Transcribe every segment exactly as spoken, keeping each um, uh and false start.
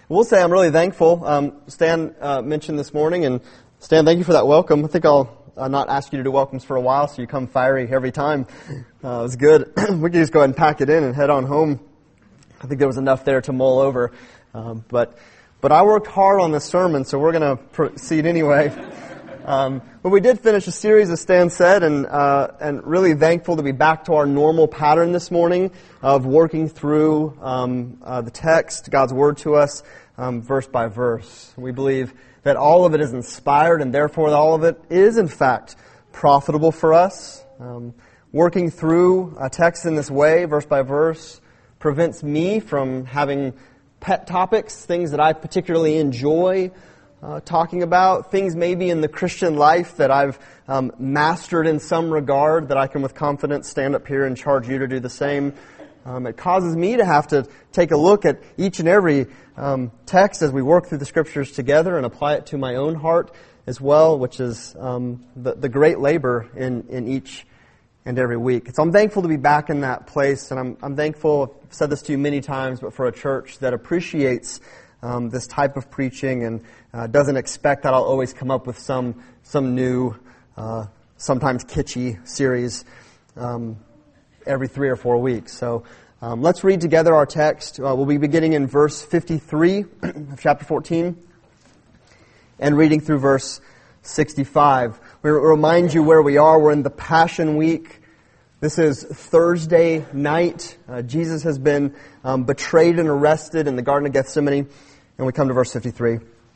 We'll say I'm really thankful. Um, Stan uh, mentioned this morning, and Stan, thank you for that welcome. I think I'll uh, not ask you to do welcomes for a while, so you come fiery every time. Uh, it was good. We can just go ahead and pack it in and head on home. I think there was enough there to mull over. Um, but but I worked hard on this sermon, so we're going to proceed anyway. Um, but we did finish a series, as Stan said, and uh, and really thankful to be back to our normal pattern this morning of working through um, uh, the text, God's Word to us, um, verse by verse. We believe that all of it is inspired, and therefore all of it is, in fact, profitable for us. Um, working through a text in this way, verse by verse, prevents me from having pet topics, things that I particularly enjoy Uh, talking about, things maybe in the Christian life that I've um, mastered in some regard that I can with confidence stand up here and charge you to do the same. Um, it causes me to have to take a look at each and every um, text as we work through the Scriptures together and apply it to my own heart as well, which is um, the, the great labor in, in each and every week. So I'm thankful to be back in that place, and I'm, I'm thankful, I've said this to you many times, but for a church that appreciates Um, this type of preaching and uh, doesn't expect that I'll always come up with some some new, uh, sometimes kitschy series um, every three or four weeks. So um, let's read together our text. Uh, we'll be beginning in verse fifty-three of chapter fourteen and reading through verse sixty-five. We remind you where we are. We're in the Passion Week. This is Thursday night. Uh, Jesus has been um, betrayed and arrested in the Garden of Gethsemane. And we come to verse fifty-three.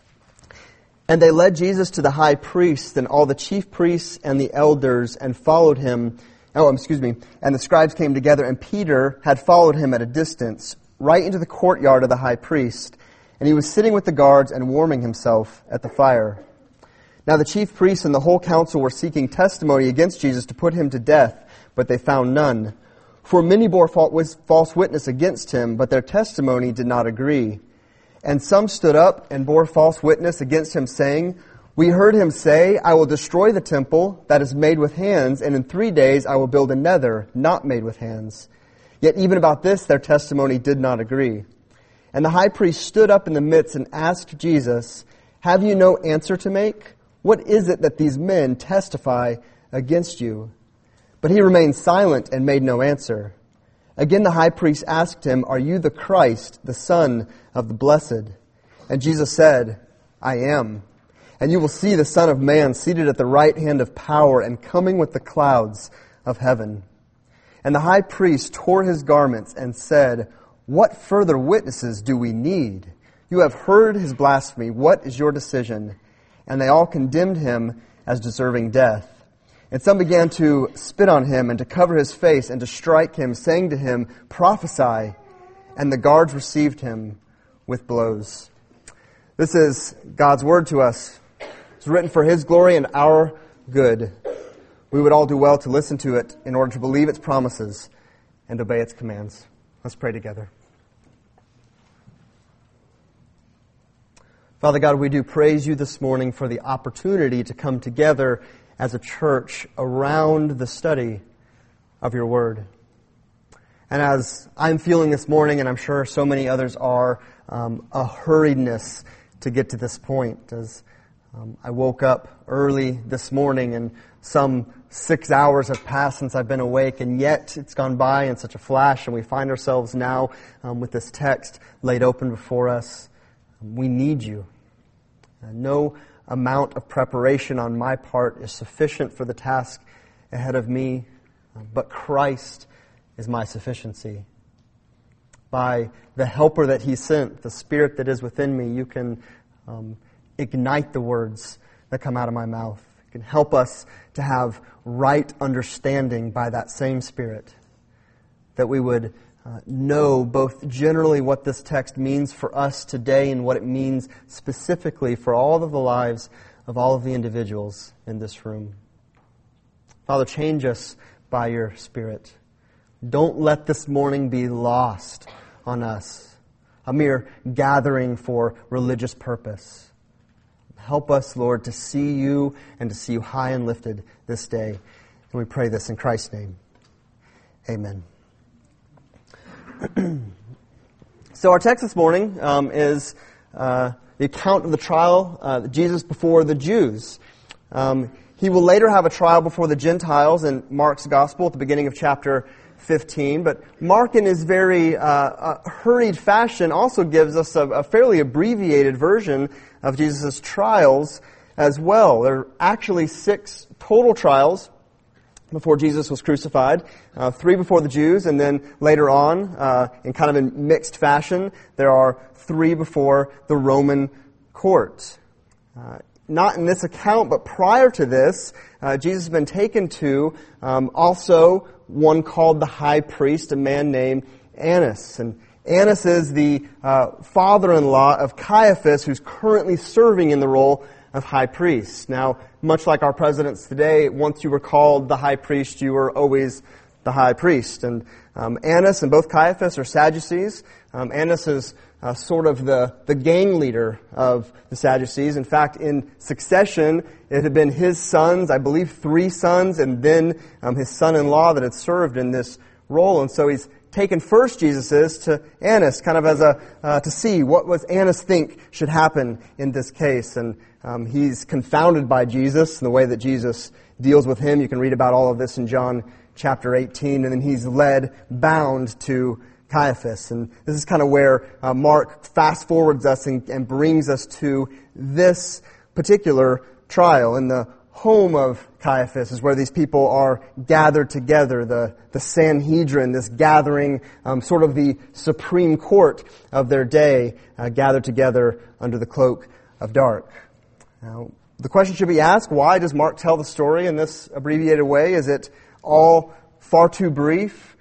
And they led Jesus to the high priest and all the chief priests and the elders and followed him. Oh, excuse me. And the scribes came together, and Peter had followed him at a distance, right into the courtyard of the high priest. And he was sitting with the guards and warming himself at the fire. Now the chief priests and the whole council were seeking testimony against Jesus to put him to death, but they found none. For many bore false witness against him, but their testimony did not agree. And some stood up and bore false witness against him, saying, We heard him say, I will destroy the temple that is made with hands, and in three days I will build another, not made with hands. Yet even about this their testimony did not agree. And the high priest stood up in the midst and asked Jesus, Have you no answer to make? What is it that these men testify against you? But he remained silent and made no answer. Again the high priest asked him, Are you the Christ, the Son of the Blessed? And Jesus said, I am. And you will see the Son of Man seated at the right hand of power and coming with the clouds of heaven. And the high priest tore his garments and said, What further witnesses do we need? You have heard his blasphemy. What is your decision? And they all condemned him as deserving death. And some began to spit on him and to cover his face and to strike him, saying to him, Prophesy. And the guards received him with blows. This is God's word to us. It's written for his glory and our good. We would all do well to listen to it in order to believe its promises and obey its commands. Let's pray together. Father God, we do praise you this morning for the opportunity to come together as a church around the study of your word. And as I'm feeling this morning, and I'm sure so many others are, um, a hurriedness to get to this point. As um, I woke up early this morning and some six hours have passed since I've been awake, and yet it's gone by in such a flash, and we find ourselves now um, with this text laid open before us. We need you. Uh, no amount of preparation on my part is sufficient for the task ahead of me, but Christ is my sufficiency. By the helper that he sent, the Spirit that is within me, you can um, ignite the words that come out of my mouth. You can help us to have right understanding by that same Spirit, that we would Uh, know both generally what this text means for us today and what it means specifically for all of the lives of all of the individuals in this room. Father, change us by your Spirit. Don't let this morning be lost on us, a mere gathering for religious purpose. Help us, Lord, to see you and to see you high and lifted this day. And we pray this in Christ's name. Amen. So our text this morning um, is uh, the account of the trial, uh, Jesus before the Jews. Um, he will later have a trial before the Gentiles in Mark's Gospel at the beginning of chapter fifteen. But Mark, in his very uh, uh, hurried fashion, also gives us a, a fairly abbreviated version of Jesus' trials as well. There are actually six total trials before Jesus was crucified, uh, three before the Jews, and then later on, uh, in kind of a mixed fashion, there are three before the Roman court. Uh, not in this account, but prior to this, uh, Jesus has been taken to um, also one called the high priest, a man named Annas. And Annas is the uh, father-in-law of Caiaphas, who's currently serving in the role of high priest. Now, much like our presidents today, once you were called the high priest, you were always the high priest. And um, Annas and both Caiaphas are Sadducees. Um, Annas is uh, sort of the, the gang leader of the Sadducees. In fact, in succession, it had been his sons, I believe three sons, and then um, his son-in-law that had served in this role. And so he's taken first, Jesus is, to Annas, kind of as a, uh, to see what was Annas think should happen in this case. And um, he's confounded by Jesus and the way that Jesus deals with him. You can read about all of this in John chapter eighteen. And then he's led, bound to Caiaphas. And this is kind of where uh, Mark fast forwards us and, and brings us to this particular trial. In the home of Caiaphas is where these people are gathered together, the, the Sanhedrin, this gathering, um, sort of the Supreme Court of their day, uh, gathered together under the cloak of dark. Now, the question should be asked, why does Mark tell the story in this abbreviated way? Is it all far too brief?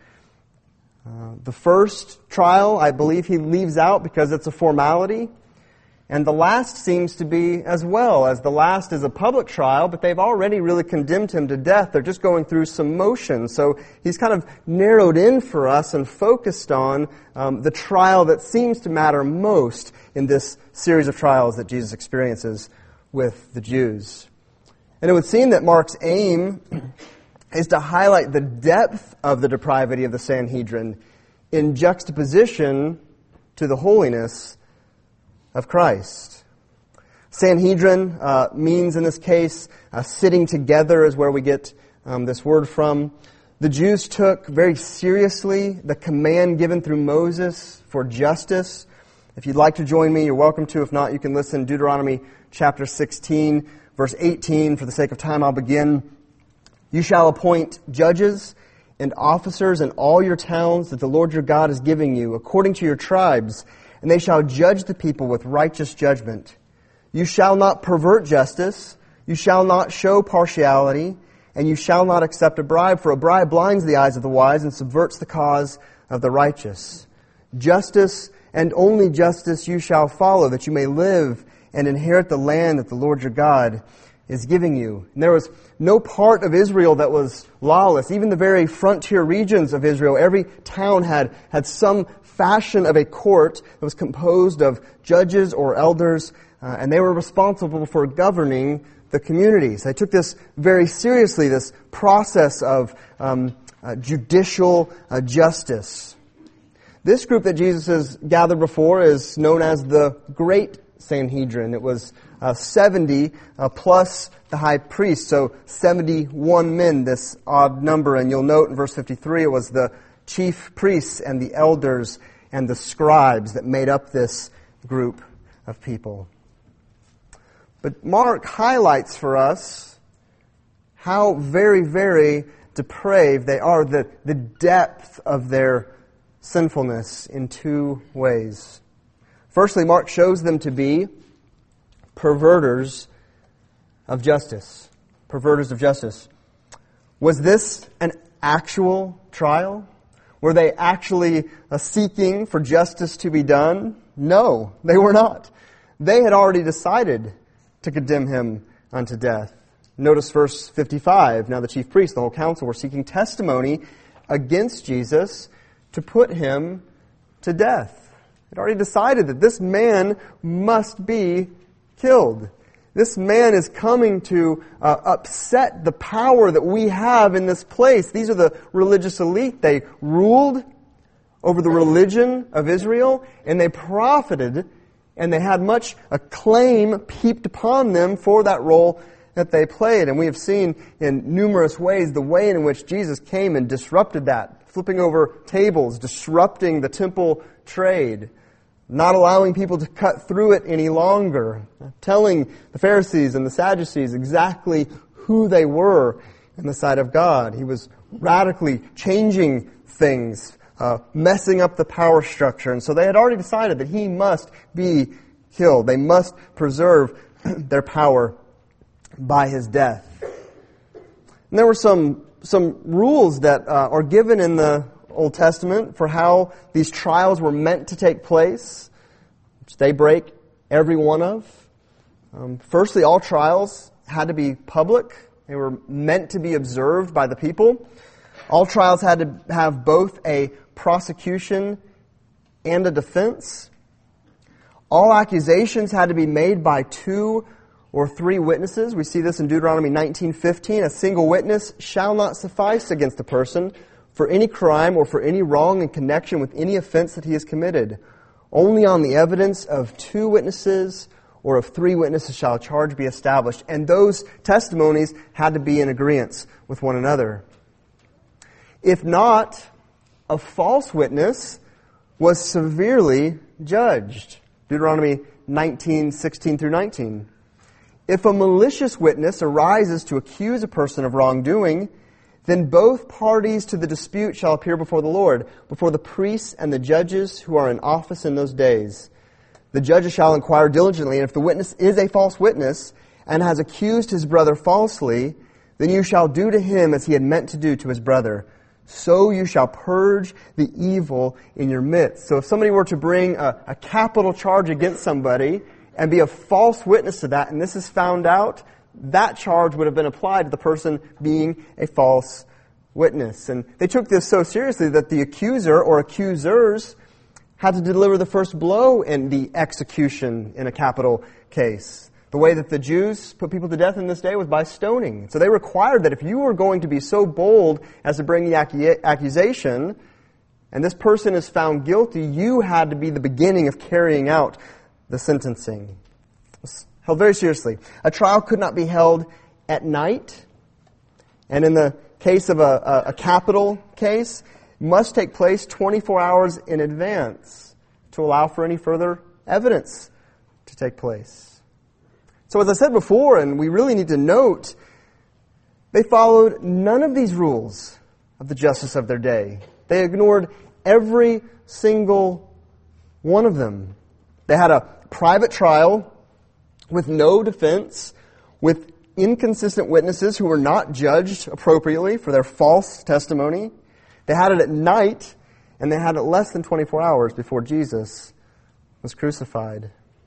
Uh, the first trial, I believe he leaves out because it's a formality. And the last seems to be as well, as the last is a public trial, but they've already really condemned him to death. They're just going through some motions. So he's kind of narrowed in for us and focused on um, the trial that seems to matter most in this series of trials that Jesus experiences with the Jews. And it would seem that Mark's aim is to highlight the depth of the depravity of the Sanhedrin in juxtaposition to the holiness of Christ. Sanhedrin uh, means in this case, uh, sitting together is where we get um, this word from. The Jews took very seriously the command given through Moses for justice. If you'd like to join me, you're welcome to. If not, you can listen. Deuteronomy chapter sixteen, verse eighteen. For the sake of time, I'll begin. You shall appoint judges and officers in all your towns that the Lord your God is giving you, according to your tribes, and they shall judge the people with righteous judgment. You shall not pervert justice, you shall not show partiality, and you shall not accept a bribe, for a bribe blinds the eyes of the wise and subverts the cause of the righteous. Justice and only justice you shall follow, that you may live and inherit the land that the Lord your God is giving you. And there was no part of Israel that was lawless. Even the very frontier regions of Israel, every town had, had some fashion of a court that was composed of judges or elders, uh, and they were responsible for governing the communities. They took this very seriously, this process of um, uh, judicial uh, justice. This group that Jesus has gathered before is known as the Great Sanhedrin. It was uh, seventy uh, plus the high priest, so seventy-one men, this odd number. And you'll note in verse fifty-three, it was the chief priests and the elders and the scribes that made up this group of people. But Mark highlights for us how very, very depraved they are, the, the depth of their sinfulness in two ways. Firstly, Mark shows them to be perverters of justice. Perverters of justice. Was this an actual trial? Were they actually uh, seeking for justice to be done? No, they were not. They had already decided to condemn him unto death. Notice verse fifty-five. Now the chief priests, the whole council, were seeking testimony against Jesus to put him to death. They'd already decided that this man must be killed. This man is coming to uh, upset the power that we have in this place. These are the religious elite. They ruled over the religion of Israel, and they profited And they had much acclaim heaped upon them for that role that they played. And we have seen in numerous ways the way in which Jesus came and disrupted that, flipping over tables, disrupting the temple trade, not allowing people to cut through it any longer, telling the Pharisees and the Sadducees exactly who they were in the sight of God. He was radically changing things, uh, messing up the power structure. And so they had already decided that he must be killed. They must preserve their power by his death. And there were some some rules that uh, are given in the Old Testament for how these trials were meant to take place, which they break every one of. Um, firstly, all trials had to be public. They were meant to be observed by the people. All trials had to have both a prosecution and a defense. All accusations had to be made by two or three witnesses. We see this in Deuteronomy nineteen fifteen. A single witness shall not suffice against a person for any crime or for any wrong in connection with any offense that he has committed. Only on the evidence of two witnesses or of three witnesses shall a charge be established. And those testimonies had to be in agreement with one another. If not, a false witness was severely judged. Deuteronomy nineteen, sixteen through nineteen. If a malicious witness arises to accuse a person of wrongdoing, then both parties to the dispute shall appear before the Lord, before the priests and the judges who are in office in those days. The judges shall inquire diligently, and if the witness is a false witness and has accused his brother falsely, then you shall do to him as he had meant to do to his brother. So you shall purge the evil in your midst. So if somebody were to bring a, a capital charge against somebody and be a false witness to that, and this is found out, that charge would have been applied to the person being a false witness. And they took this so seriously that the accuser or accusers had to deliver the first blow in the execution in a capital case. The way that the Jews put people to death in this day was by stoning. So they required that if you were going to be so bold as to bring the accu- accusation, and this person is found guilty, you had to be the beginning of carrying out the sentencing. It was held very seriously. A trial could not be held at night, and in the case of a, a, a capital case, must take place twenty-four hours in advance to allow for any further evidence to take place. So as I said before, and we really need to note, they followed none of these rules of the justice of their day. They ignored every single one of them. They had a private trial with no defense, with inconsistent witnesses who were not judged appropriately for their false testimony. They had it at night, and they had it less than twenty-four hours before Jesus was crucified.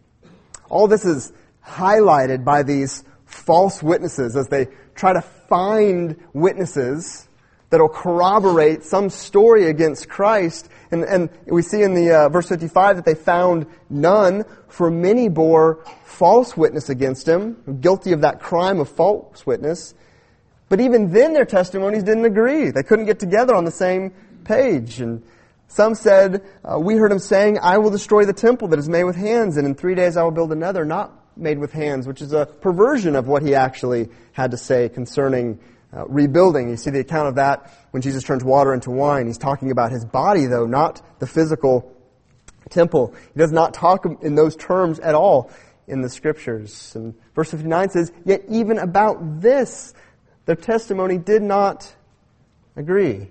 All this is highlighted by these false witnesses as they try to find witnesses that will corroborate some story against Christ. And, and we see in the uh, verse fifty-five that they found none, for many bore false witness against him, guilty of that crime of false witness. But even then their testimonies didn't agree. They couldn't get together on the same page. And some said, uh, we heard him saying, I will destroy the temple that is made with hands, and in three days I will build another, not made with hands, which is a perversion of what he actually had to say concerning uh, rebuilding. You see the account of that when Jesus turns water into wine. He's talking about his body, though, not the physical temple. He does not talk in those terms at all in the Scriptures. And verse fifty-nine says, yet even about this, their testimony did not agree.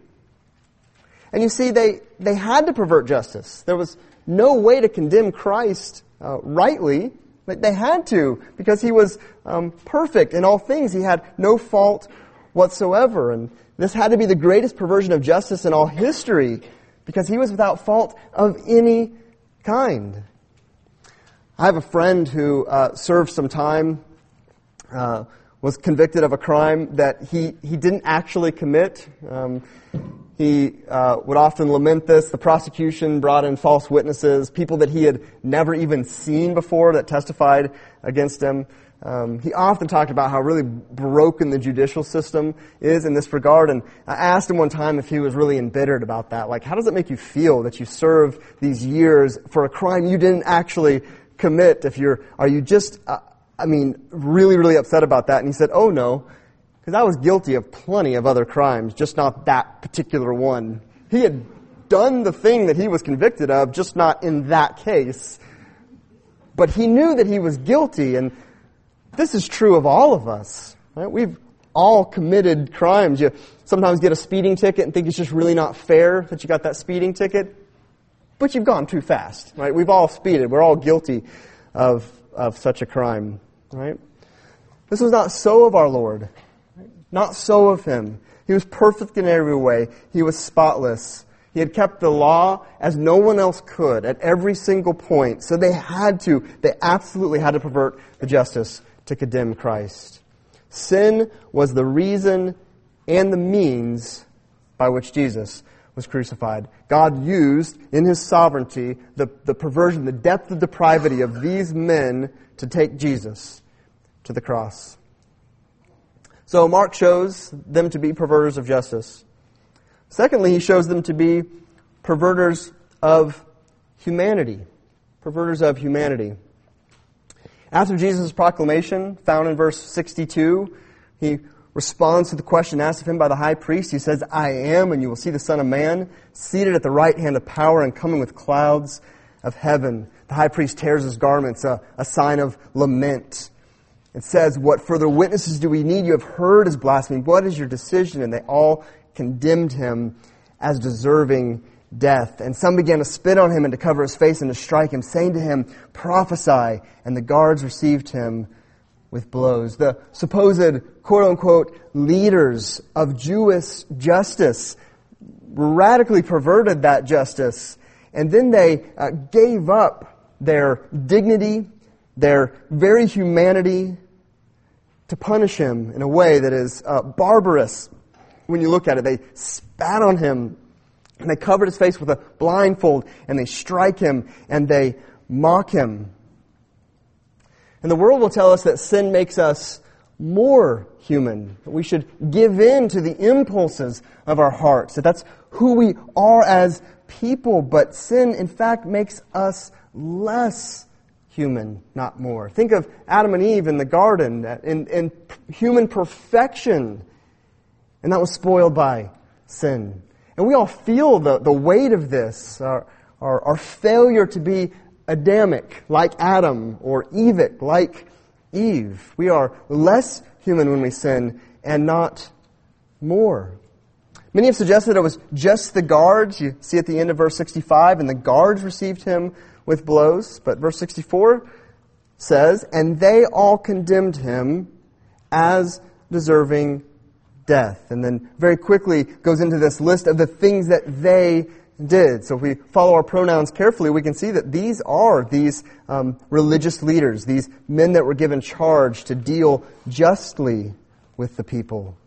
And you see, they, they had to pervert justice. There was no way to condemn Christ uh, rightly. But they had to, because he was um, perfect in all things. He had no fault whatsoever. And this had to be the greatest perversion of justice in all history, because he was without fault of any kind. I have a friend who uh, served some time, uh, was convicted of a crime that he, he didn't actually commit. Um, He uh, would often lament this. The prosecution brought in false witnesses, people that he had never even seen before that testified against him. Um, he often talked about how really broken the judicial system is in this regard. And I asked him one time if he was really embittered about that. Like, how does it make you feel that you serve these years for a crime you didn't actually commit? If you're, are you just, uh, I mean, really, really upset about that? And he said, oh no, because I was guilty of plenty of other crimes, just not that particular one. He had done the thing that he was convicted of, just not in that case. But he knew that he was guilty, and this is true of all of us. Right? We've all committed crimes. You sometimes get a speeding ticket and think it's just really not fair that you got that speeding ticket, but you've gone too fast. Right? We've all speeded. We're all guilty of of such a crime. Right? This was not so of our Lord. Not so of Him. He was perfect in every way. He was spotless. He had kept the law as no one else could at every single point. So they had to, they absolutely had to pervert the justice to condemn Christ. Sin was the reason and the means by which Jesus was crucified. God used, in His sovereignty, the, the perversion, the depth of depravity of these men to take Jesus to the cross. So Mark shows them to be perverters of justice. Secondly, he shows them to be perverters of humanity. Perverters of humanity. After Jesus' proclamation, found in verse sixty-two, he responds to the question asked of him by the high priest. He says, I am, and you will see the Son of Man seated at the right hand of power and coming with clouds of heaven. The high priest tears his garments, a, a sign of lament. It says, what further witnesses do we need? You have heard his blasphemy. What is your decision? And they all condemned him as deserving death. And some began to spit on him and to cover his face and to strike him, saying to him, prophesy. And the guards received him with blows. The supposed, quote-unquote, leaders of Jewish justice radically perverted that justice. And then they uh, gave up their dignity, their very humanity, to punish him in a way that is uh, barbarous. When you look at it, they spat on him, and they covered his face with a blindfold, and they strike him, and they mock him. And the world will tell us that sin makes us more human, that we should give in to the impulses of our hearts, that that's who we are as people. But sin, in fact, makes us less human, not more. Think of Adam and Eve in the garden, in, in human perfection. And that was spoiled by sin. And we all feel the, the weight of this, our, our, our failure to be Adamic, like Adam, or Evic, like Eve. We are less human when we sin, and not more. Many have suggested it was just the guards. You see at the end of verse sixty-five, and the guards received him with blows. But verse sixty-four says, and they all condemned him as deserving death. And then very quickly goes into this list of the things that they did. So if we follow our pronouns carefully, we can see that these are these um, religious leaders, these men that were given charge to deal justly with the people.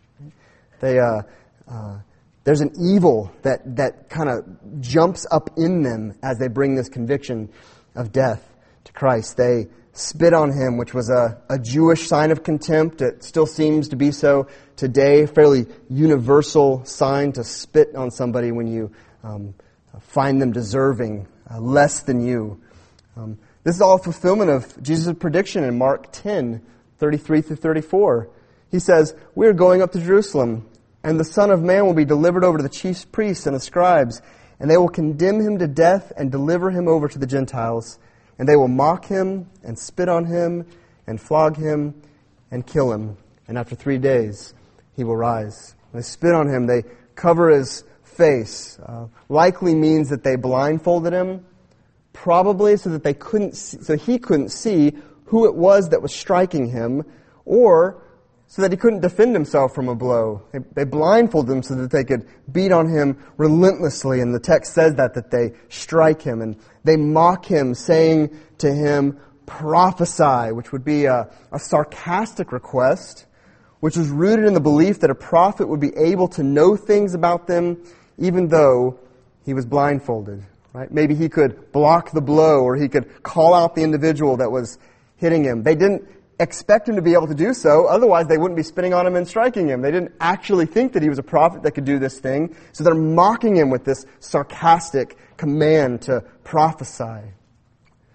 They, uh, uh, there's an evil that, that kind of jumps up in them as they bring this conviction of death to Christ. They spit on him, which was a, a Jewish sign of contempt. It still seems to be so today. Fairly universal sign to spit on somebody when you um, find them deserving uh, less than you. Um, this is all fulfillment of Jesus' prediction in Mark ten, thirty-three through thirty-four. He says, we are going up to Jerusalem, and the Son of Man will be delivered over to the chief priests and the scribes, and they will condemn him to death and deliver him over to the Gentiles. And they will mock him and spit on him and flog him and kill him. And after three days, he will rise. They spit on him. They cover his face. Uh, likely means that they blindfolded him, probably so that they couldn't, see, so he couldn't see who it was that was striking him, or so that he couldn't defend himself from a blow. They, they blindfolded him so that they could beat on him relentlessly. And the text says that, that they strike him and they mock him, saying to him, prophesy, which would be a, a sarcastic request, which was rooted in the belief that a prophet would be able to know things about them even though he was blindfolded. Right? Maybe he could block the blow, or he could call out the individual that was hitting him. They didn't expect him to be able to do so, otherwise they wouldn't be spitting on him and striking him. They didn't actually think that he was a prophet that could do this thing, so they're mocking him with this sarcastic command to prophesy.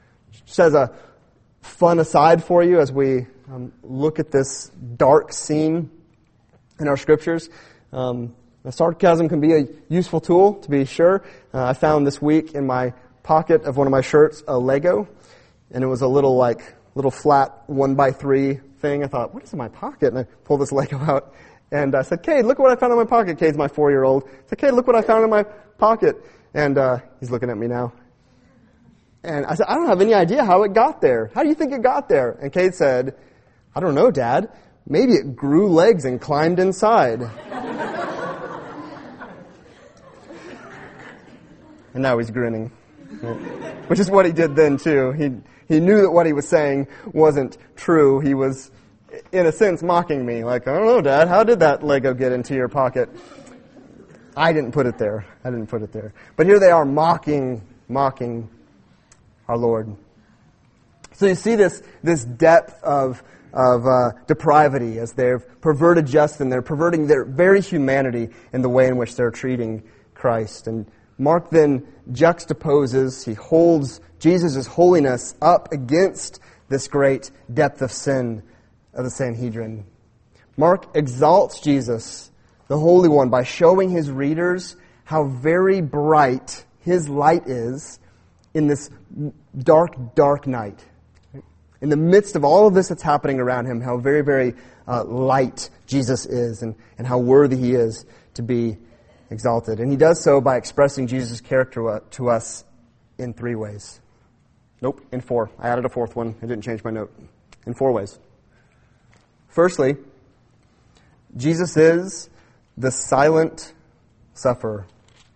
Just as a fun aside for you as we um, look at this dark scene in our scriptures, um, sarcasm can be a useful tool, to be sure. Uh, I found this week in my pocket of one of my shirts a Lego, and it was a little like little flat one by three thing. I thought, what is in my pocket? And I pulled this Lego out, and I said, Cade, look what I found in my pocket. Cade's my four-year-old. I said, Cade, look what I found in my pocket. And uh, he's looking at me now. And I said, I don't have any idea how it got there. How do you think it got there? And Cade said, I don't know, Dad. Maybe it grew legs and climbed inside. And now he's grinning. Which is what he did then, too. He he knew that what he was saying wasn't true. He was, in a sense, mocking me. Like, I don't know, Dad, how did that Lego get into your pocket? I didn't put it there. I didn't put it there. But here they are mocking, mocking our Lord. So you see this this depth of of uh, depravity as they've perverted justice. They're perverting their very humanity in the way in which they're treating Christ. And Mark then juxtaposes, he holds Jesus' holiness up against this great depth of sin of the Sanhedrin. Mark exalts Jesus, the Holy One, by showing his readers how very bright his light is in this dark, dark night. In the midst of all of this that's happening around him, how very, very uh, light Jesus is and, and how worthy he is to be exalted. And he does so by expressing Jesus' character to us in three ways. Nope, in four. I added a fourth one. I didn't change my note. In four ways. Firstly, Jesus is the silent sufferer.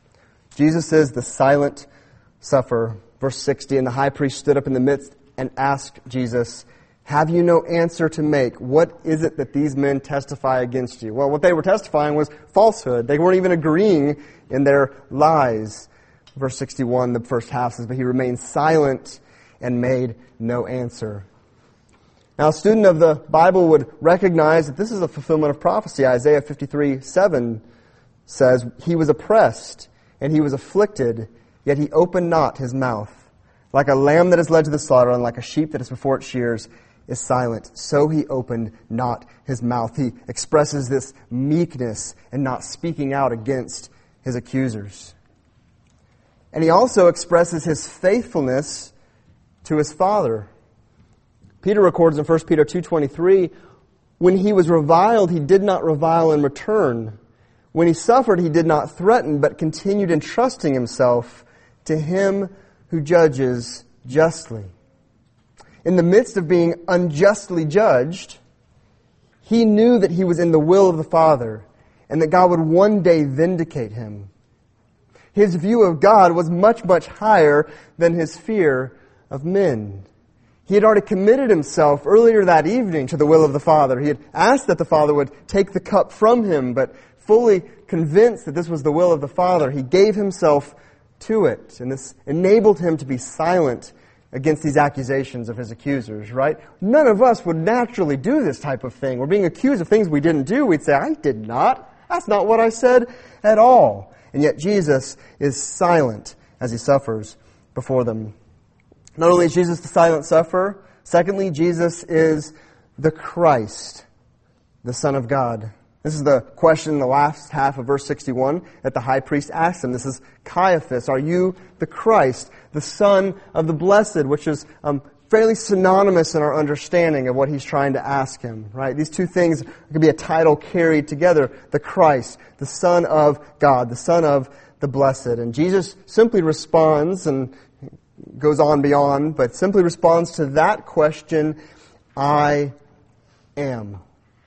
Jesus is the silent sufferer. Verse sixty, and the high priest stood up in the midst and asked Jesus, have you no answer to make? What is it that these men testify against you? Well, what they were testifying was falsehood. They weren't even agreeing in their lies. Verse sixty-one, the first half says, but he remained silent and made no answer. Now, a student of the Bible would recognize that this is a fulfillment of prophecy. Isaiah fifty-three seven says, he was oppressed and he was afflicted, yet he opened not his mouth. Like a lamb that is led to the slaughter, and like a sheep that is before its shears is silent, so he opened not his mouth. He expresses this meekness and not speaking out against his accusers. And he also expresses his faithfulness to his Father. Peter records in First Peter two twenty-three, when he was reviled, he did not revile in return. When he suffered, he did not threaten, but continued entrusting himself to him who judges justly. In the midst of being unjustly judged, he knew that he was in the will of the Father and that God would one day vindicate him. His view of God was much, much higher than his fear of men. He had already committed himself earlier that evening to the will of the Father. He had asked that the Father would take the cup from him, but fully convinced that this was the will of the Father, he gave himself to it. And this enabled him to be silent against these accusations of his accusers, right? None of us would naturally do this type of thing. We're being accused of things we didn't do. We'd say, I did not. That's not what I said at all. And yet Jesus is silent as he suffers before them. Not only is Jesus the silent sufferer, secondly, Jesus is the Christ, the Son of God. This is the question in the last half of verse sixty-one that the high priest asked him. This is Caiaphas. Are you the Christ, the Son of the Blessed? Which is um, fairly synonymous in our understanding of what he's trying to ask him. Right? These two things could be a title carried together. The Christ, the Son of God, the Son of the Blessed. And Jesus simply responds, and goes on beyond, but simply responds to that question, I am.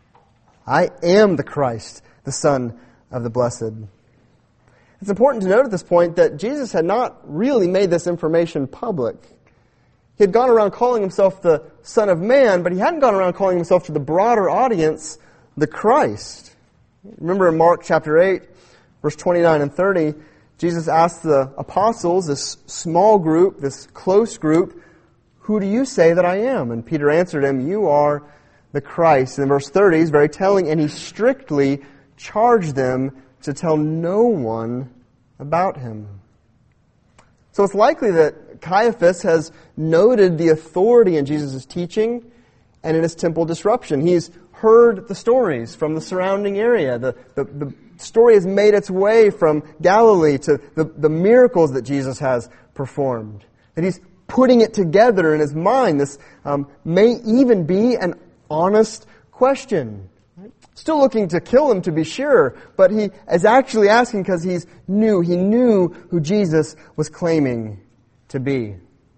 I am the Christ, the Son of the Blessed. It's important to note at this point that Jesus had not really made this information public. He had gone around calling himself the Son of Man, but he hadn't gone around calling himself to the broader audience the Christ. Remember in Mark chapter eight, verse twenty-nine and thirty, Jesus asked the apostles, this small group, this close group, who do you say that I am? And Peter answered him, you are the Christ. And in verse thirty is very telling, and he strictly charged them to tell no one about him. So it's likely that Caiaphas has noted the authority in Jesus' teaching and in his temple disruption. He's heard the stories from the surrounding area. The, the, the story has made its way from Galilee to the, the miracles that Jesus has performed. And he's putting it together in his mind. This um, may even be an honest question. Still looking to kill him, to be sure, but he is actually asking because he's new. He knew who Jesus was claiming to be.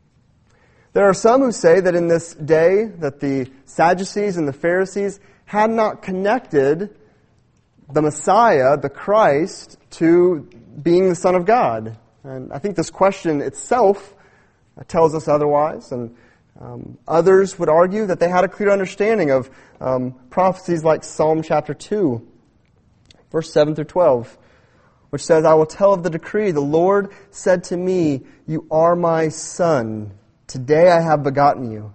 There are some who say that in this day that the Sadducees and the Pharisees had not connected the Messiah, the Christ, to being the Son of God. And I think this question itself tells us otherwise. And um, others would argue that they had a clear understanding of um, prophecies like Psalm chapter two, verse seven through twelve, which says, I will tell of the decree. The Lord said to me, you are my son. Today I have begotten you.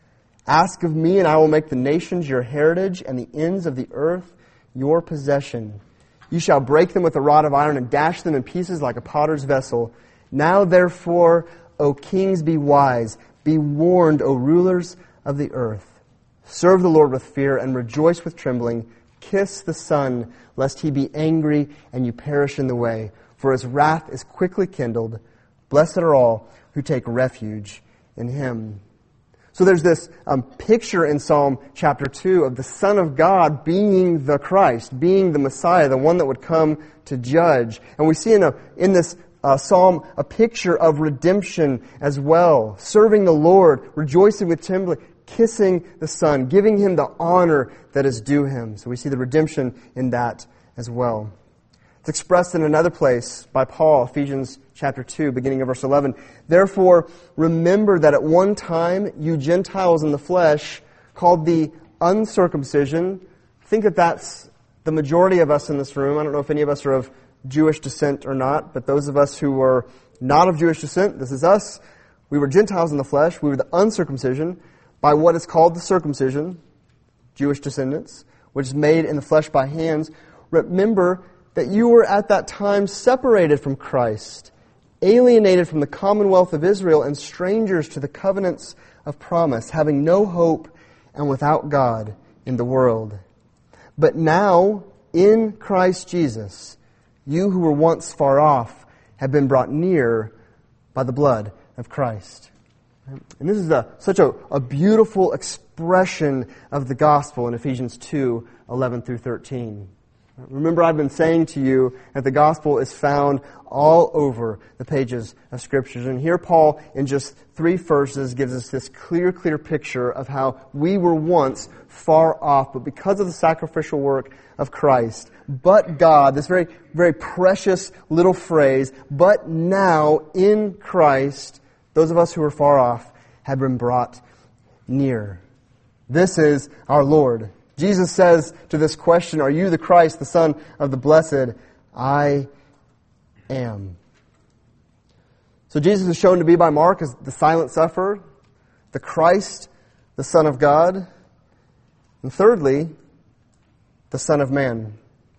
Ask of me, and I will make the nations your heritage, and the ends of the earth your possession. You shall break them with a rod of iron, and dash them in pieces like a potter's vessel. Now therefore, O kings, be wise. Be warned, O rulers of the earth. Serve the Lord with fear, and rejoice with trembling. Kiss the Son, lest he be angry, and you perish in the way. For his wrath is quickly kindled. Blessed are all who take refuge in him. So there's this um, picture in Psalm chapter two of the Son of God being the Christ, being the Messiah, the one that would come to judge. And we see in, a, in this uh, psalm a picture of redemption as well. Serving the Lord, rejoicing with trembling, kissing the Son, giving him the honor that is due him. So we see the redemption in that as well. It's expressed in another place by Paul, Ephesians chapter two, beginning of verse eleven. Therefore, remember that at one time you Gentiles in the flesh, called the uncircumcision. I think that that's the majority of us in this room. I don't know if any of us are of Jewish descent or not, but those of us who were not of Jewish descent, this is us. We were Gentiles in the flesh. We were the uncircumcision by what is called the circumcision, Jewish descendants, which is made in the flesh by hands. Remember that you were at that time separated from Christ, alienated from the commonwealth of Israel, and strangers to the covenants of promise, having no hope and without God in the world. But now, in Christ Jesus, you who were once far off have been brought near by the blood of Christ. And this is a, such a, a beautiful expression of the gospel in Ephesians two, eleven through thirteen. Remember, I've been saying to you that the gospel is found all over the pages of Scriptures. And here Paul, in just three verses, gives us this clear, clear picture of how we were once far off, but because of the sacrificial work of Christ, but God, this very, very precious little phrase, but now in Christ, those of us who were far off have been brought near. This is our Lord. Jesus says to this question, are you the Christ, the Son of the Blessed? I am. So Jesus is shown to be by Mark as the silent sufferer, the Christ, the Son of God, and thirdly, the Son of Man.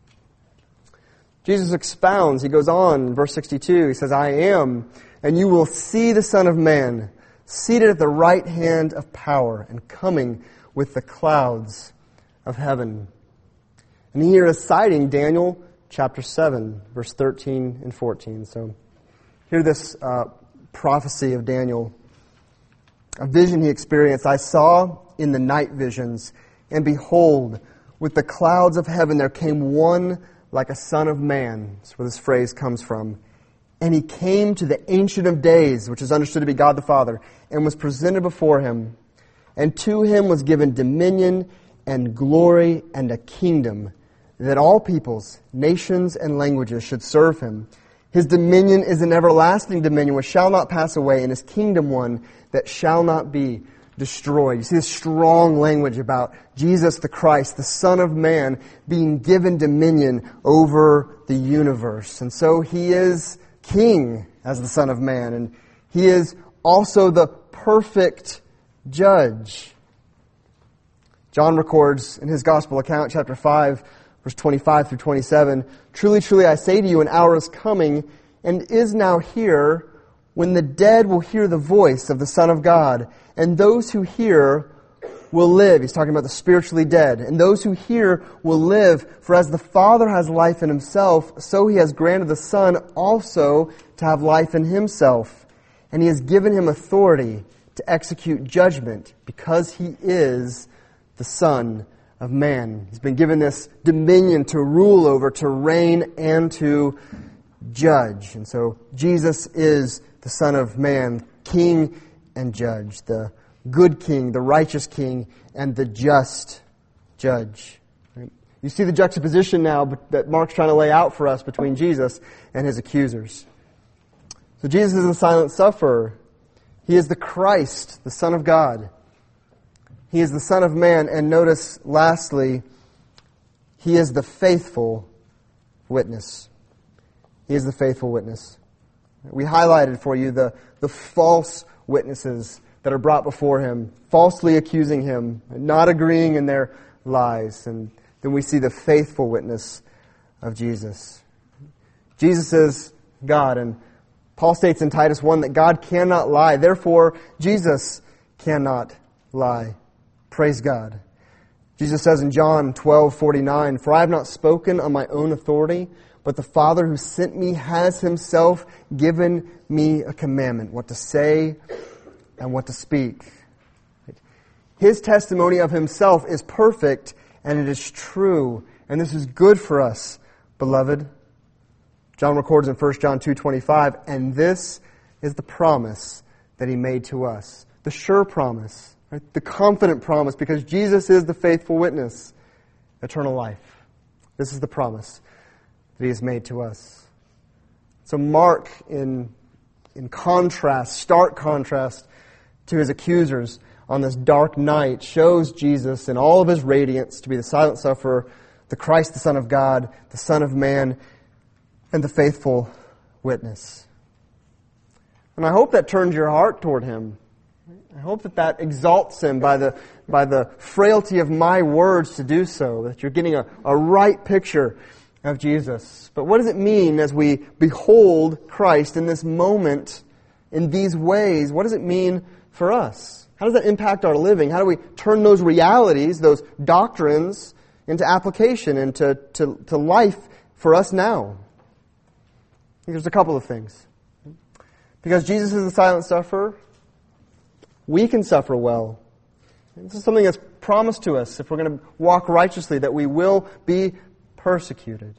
Jesus expounds, he goes on in verse sixty-two, he says, I am, and you will see the Son of Man seated at the right hand of power and coming with the clouds of heaven. And here is citing Daniel chapter seven, verse thirteen and fourteen. So hear this uh, prophecy of Daniel. A vision he experienced. I saw in the night visions, and behold, with the clouds of heaven there came one like a son of man. That's where this phrase comes from. And he came to the Ancient of Days, which is understood to be God the Father, and was presented before him. And to him was given dominion and glory and a kingdom, that all peoples, nations, and languages should serve him. His dominion is an everlasting dominion which shall not pass away, and his kingdom one that shall not be destroyed. You see this strong language about Jesus the Christ, the Son of Man, being given dominion over the universe. And so he is king as the Son of Man, and he is also the perfect judge. John records in his gospel account, chapter five, verse twenty-five through twenty-seven, Truly, truly, I say to you, an hour is coming, and is now here, when the dead will hear the voice of the Son of God, and those who hear will live. He's talking about the spiritually dead. And those who hear will live, for as the Father has life in Himself, so He has granted the Son also to have life in Himself. And He has given Him authority to execute judgment, because He is the Son of Man. He's been given this dominion to rule over, to reign, and to judge. And so Jesus is the Son of Man, King and Judge, the good King, the righteous King, and the just Judge. You see the juxtaposition now that Mark's trying to lay out for us between Jesus and His accusers. So Jesus is the silent sufferer. He is the Christ, the Son of God. He is the Son of Man. And notice, lastly, He is the faithful witness. He is the faithful witness. We highlighted for you the, the false witnesses that are brought before Him, falsely accusing Him, not agreeing in their lies. And then we see the faithful witness of Jesus. Jesus is God, and Paul states in Titus one that God cannot lie. Therefore, Jesus cannot lie. Praise God. Jesus says in John twelve forty-nine, "For I have not spoken on my own authority, but the Father who sent me has Himself given me a commandment, what to say and what to speak." His testimony of Himself is perfect, and it is true. And this is good for us, beloved. John records in First John two twenty-five, "And this is the promise that He made to us." The sure promise, right? The confident promise, because Jesus is the faithful witness. Eternal life. This is the promise that He has made to us. So Mark, in, in contrast, stark contrast to his accusers on this dark night, shows Jesus in all of His radiance to be the silent sufferer, the Christ, the Son of God, the Son of Man, and the faithful witness. And I hope that turns your heart toward Him. I hope that that exalts Him by the, by the frailty of my words to do so, that you're getting a, a right picture of Jesus. But what does it mean as we behold Christ in this moment, in these ways? What does it mean for us? How does that impact our living? How do we turn those realities, those doctrines, into application, into to, to life for us now? I think there's a couple of things. Because Jesus is the silent sufferer, we can suffer well. This is something that's promised to us if we're going to walk righteously, that we will be persecuted.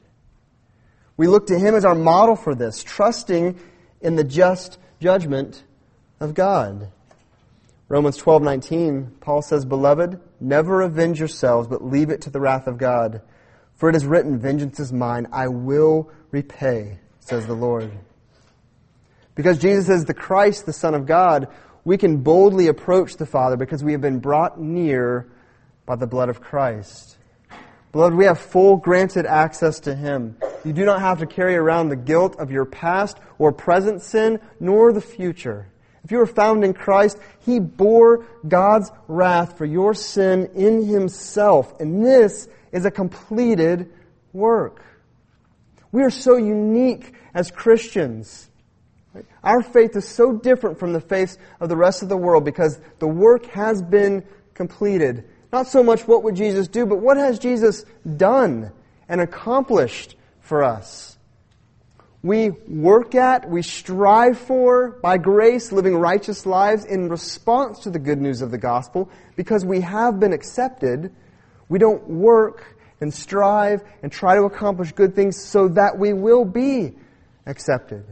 We look to Him as our model for this, trusting in the just judgment of God. Romans twelve nineteen, Paul says, "Beloved, never avenge yourselves, but leave it to the wrath of God. For it is written, vengeance is mine, I will repay, says the Lord." Because Jesus is the Christ, the Son of God, we can boldly approach the Father because we have been brought near by the blood of Christ. Beloved, we have full granted access to Him. You do not have to carry around the guilt of your past or present sin, nor the future. If you are found in Christ, He bore God's wrath for your sin in Himself. And this is a completed work. We are so unique as Christians. Our faith is so different from the faiths of the rest of the world because the work has been completed. Not so much what would Jesus do, but what has Jesus done and accomplished for us? We work at, we strive for, by grace, living righteous lives in response to the good news of the gospel. Because we have been accepted, we don't work and strive and try to accomplish good things so that we will be accepted.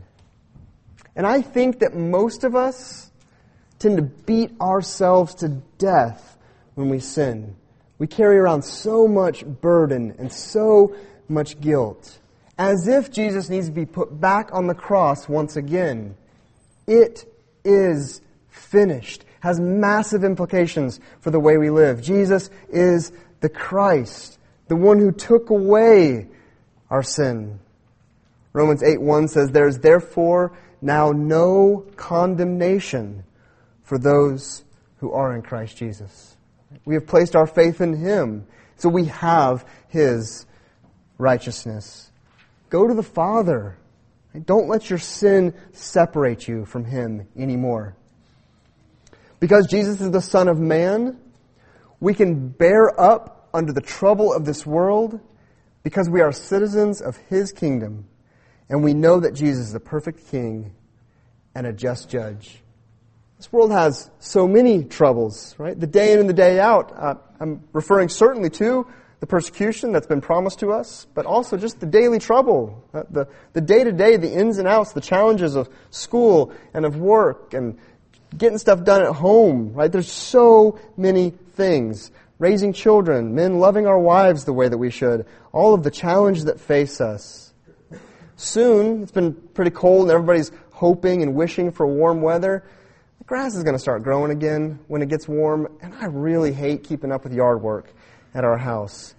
And I think that most of us tend to beat ourselves to death when we sin. We carry around so much burden and so much guilt, as if Jesus needs to be put back on the cross once again. It is finished. Has massive implications for the way we live. Jesus is the Christ, the one who took away our sin. Romans eight one says, "There is therefore now no condemnation for those who are in Christ Jesus." We have placed our faith in Him, so we have His righteousness. Go to the Father. Don't let your sin separate you from Him anymore. Because Jesus is the Son of Man, we can bear up under the trouble of this world because we are citizens of His kingdom, and we know that Jesus is the perfect King and a just judge. This world has so many troubles, right? The day in and the day out. Uh, I'm referring certainly to the persecution that's been promised to us, but also just the daily trouble, uh, the, the day-to-day, the ins and outs, the challenges of school and of work and getting stuff done at home, right? There's so many things. Raising children, men loving our wives the way that we should, all of the challenges that face us. Soon, it's been pretty cold and everybody's hoping and wishing for warm weather. The grass is going to start growing again when it gets warm, and I really hate keeping up with yard work at our house.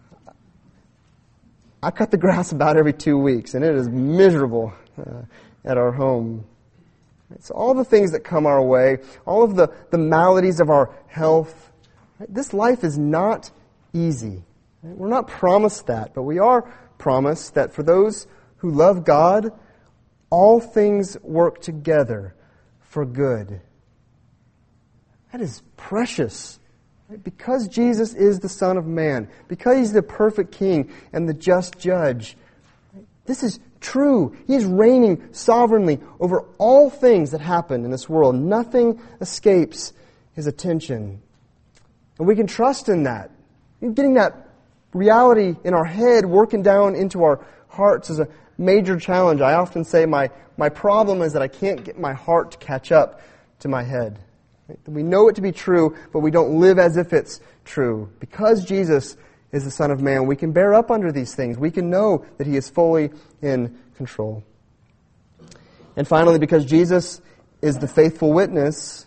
I cut the grass about every two weeks, and it is miserable uh, at our home. It's all the things that come our way, all of the, the maladies of our health. Right? This life is not easy. Right? We're not promised that, but we are promised that for those who love God, all things work together for good. That is precious. Right? Because Jesus is the Son of Man, because He's the perfect King and the just judge, right? This is true. He is reigning sovereignly over all things that happen in this world. Nothing escapes His attention. And we can trust in that. Getting that reality in our head, working down into our hearts is a major challenge. I often say my, my problem is that I can't get my heart to catch up to my head. We know it to be true, but we don't live as if it's true. Because Jesus is the Son of Man, we can bear up under these things. We can know that He is fully in control. And finally, because Jesus is the faithful witness,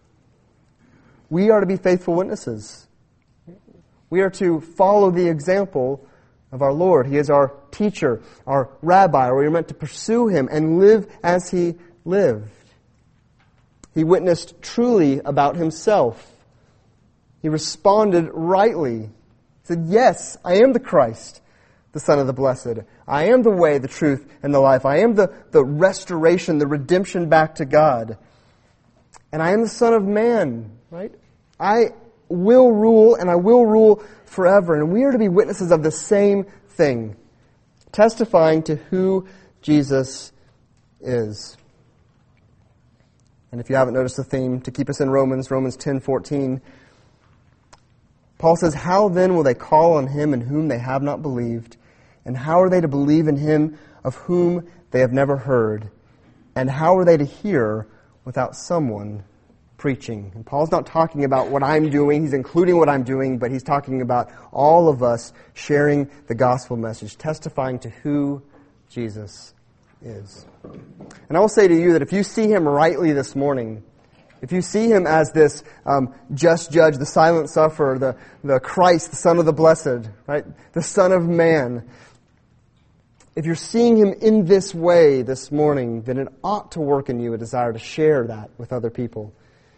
we are to be faithful witnesses. We are to follow the example of our Lord. He is our teacher, our rabbi. We are meant to pursue Him and live as He lived. He witnessed truly about Himself. He responded rightly. He said, yes, I am the Christ, the Son of the Blessed. I am the way, the truth, and the life. I am the, the restoration, the redemption back to God. And I am the Son of Man, right? I will rule, and I will rule forever. And we are to be witnesses of the same thing, testifying to who Jesus is. And if you haven't noticed the theme, to keep us in Romans, Romans ten fourteen, Paul says, how then will they call on Him in whom they have not believed? And how are they to believe in Him of whom they have never heard? And how are they to hear without someone preaching? And Paul's not talking about what I'm doing. He's including what I'm doing, but he's talking about all of us sharing the gospel message, testifying to who Jesus is. And I will say to you that if you see Him rightly this morning, if you see Him as this um, just judge, the silent sufferer, the, the Christ, the Son of the Blessed, right, the Son of Man, if you're seeing Him in this way this morning, then it ought to work in you a desire to share that with other people.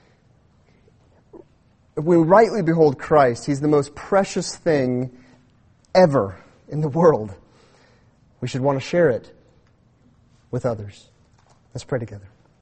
If we rightly behold Christ, He's the most precious thing ever in the world. We should want to share it with others. Let's pray together.